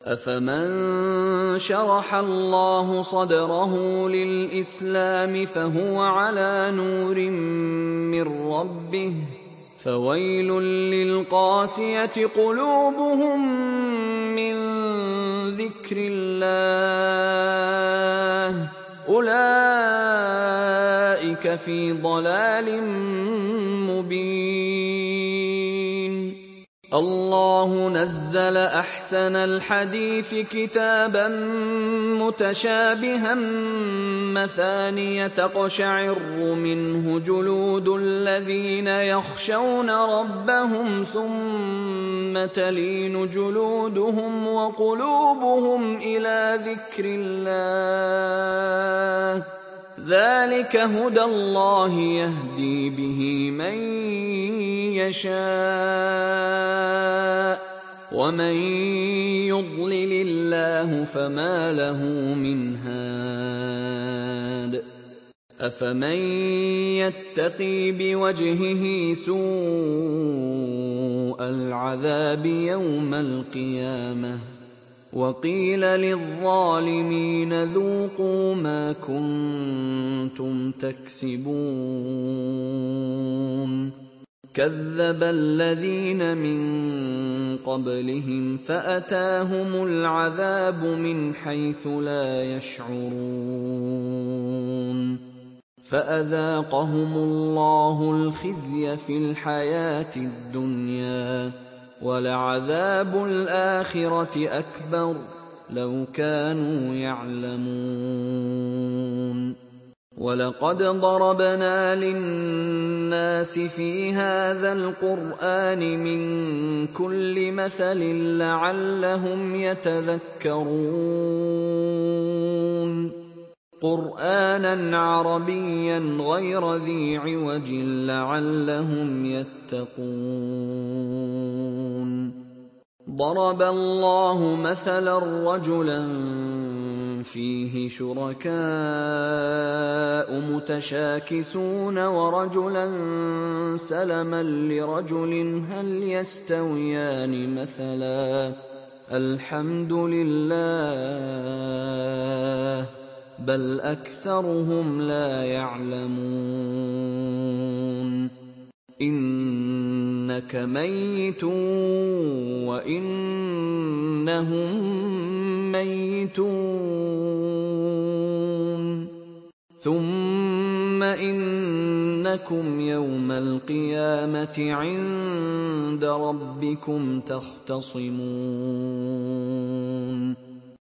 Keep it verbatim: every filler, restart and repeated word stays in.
أفمن شرح الله صدره للإسلام فهو على نور من ربه فويل للقاسية قلوبهم من ذكر الله أولئك في ضلال مبين. الله نزل أحسن الحديث كتابا متشابها مثانية تقشعر منه جلود الذين يخشون ربهم ثم تلين جلودهم وقلوبهم إلى ذكر الله ذلك هدى الله يهدي به من يشاء ومن يضلل الله فما له من هاد. أفمن يتقي بوجهه سوء العذاب يوم القيامة وقيل للظالمين ذوقوا ما كنتم تكسبون كذب الذين من قبلهم فأتاهم العذاب من حيث لا يشعرون فأذاقهم الله الخزي في الحياة الدنيا ولعذاب الآخرة أكبر لو كانوا يعلمون. ولقد ضربنا للناس في هذا القرآن من كل مثل لعلهم يتذكرون قرآنا عربيا غير ذي عوج لعلهم يتقون. ضرب الله مثلا رجلا فيه شركاء متشاكسون ورجلا سلما لرجل هل يستويان مثلا الحمد لله بل أكثرهم لا يعلمون. إنك ميت وإنهم ميتون ثم إنكم يوم القيامة عند ربكم تختصمون.